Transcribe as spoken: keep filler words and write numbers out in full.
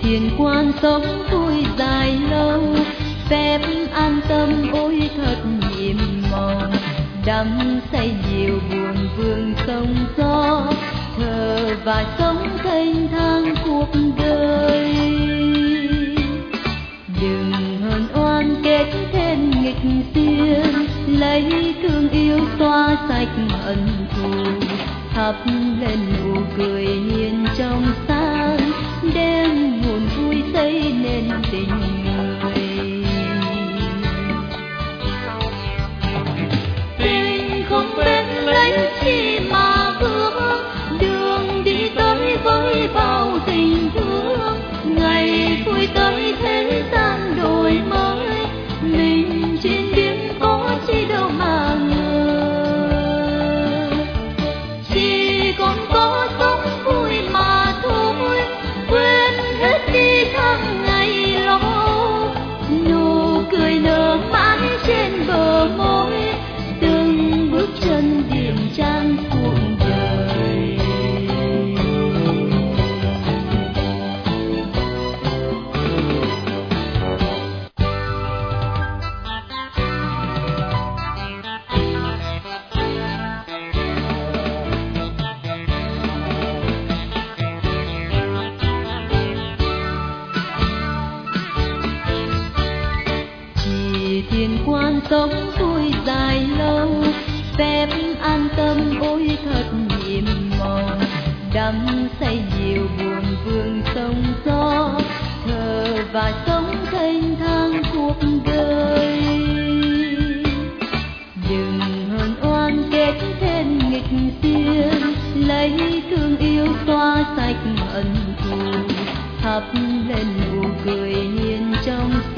thiền quan sống vui dài lâu, phép an tâm ôi thật nhiệm màu, đắm say nhiều buồn vương sông gió, thở và sống thênh thang cuộc đời. Đừng hờn oan kết thêm nghịch duyên, lấy thương yêu xóa sạch hận thù, thắp lên nụ cười hiền trong sáng, đem buồn vui xây nên tình người. Tình không bên lấy chi mà bước, đường đi tới với bao tình thương, ngày vui tới thế gian đổi mới, mình trên biển có chi đâu mà ngờ, chỉ còn có sống vui mà thôi, quên hết đi tháng ngày lo, nụ cười nở mãi trên bờ môi, từng bước chân điềm trang cuộc đời. Thiền quan sống vui dài lâu, phép an tâm ôi thật nhiệm màu, đắm say nhiều buồn vương sông gió, thở và sống thênh thang cuộc đời. Đừng hờn oan kết thêm nghịch duyên, lấy thương yêu xóa sạch hận thù, thắp lên nụ cười hiền trong